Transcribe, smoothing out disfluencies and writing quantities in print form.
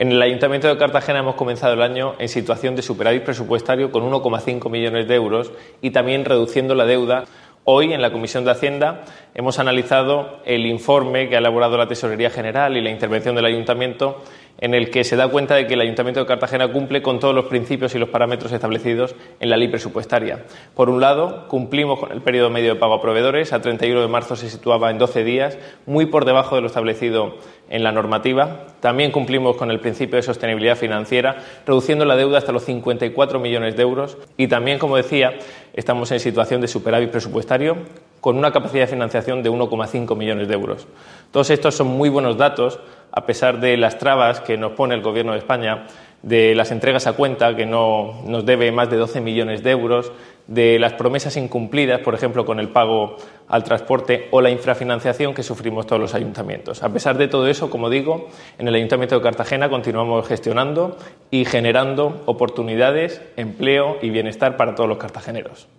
En el Ayuntamiento de Cartagena hemos comenzado el año en situación de superávit presupuestario con 1,5 millones de euros y también reduciendo la deuda. Hoy, en la Comisión de Hacienda, hemos analizado el informe que ha elaborado la Tesorería General y la intervención del Ayuntamiento, en el que se da cuenta de que el Ayuntamiento de Cartagena cumple con todos los principios y los parámetros establecidos en la ley presupuestaria. Por un lado, cumplimos con el periodo medio de pago a proveedores. A 31 de marzo se situaba en 12 días, muy por debajo de lo establecido en la normativa. También cumplimos con el principio de sostenibilidad financiera, reduciendo la deuda hasta los 54 millones de euros. Y también, como decía, estamos en situación de superávit presupuestario con una capacidad de financiación de 1,5 millones de euros. Todos estos son muy buenos datos, a pesar de las trabas que nos pone el Gobierno de España, de las entregas a cuenta, que nos debe más de 12 millones de euros, de las promesas incumplidas, por ejemplo, con el pago al transporte o la infrafinanciación que sufrimos todos los ayuntamientos. A pesar de todo eso, como digo, en el Ayuntamiento de Cartagena continuamos gestionando y generando oportunidades, empleo y bienestar para todos los cartageneros.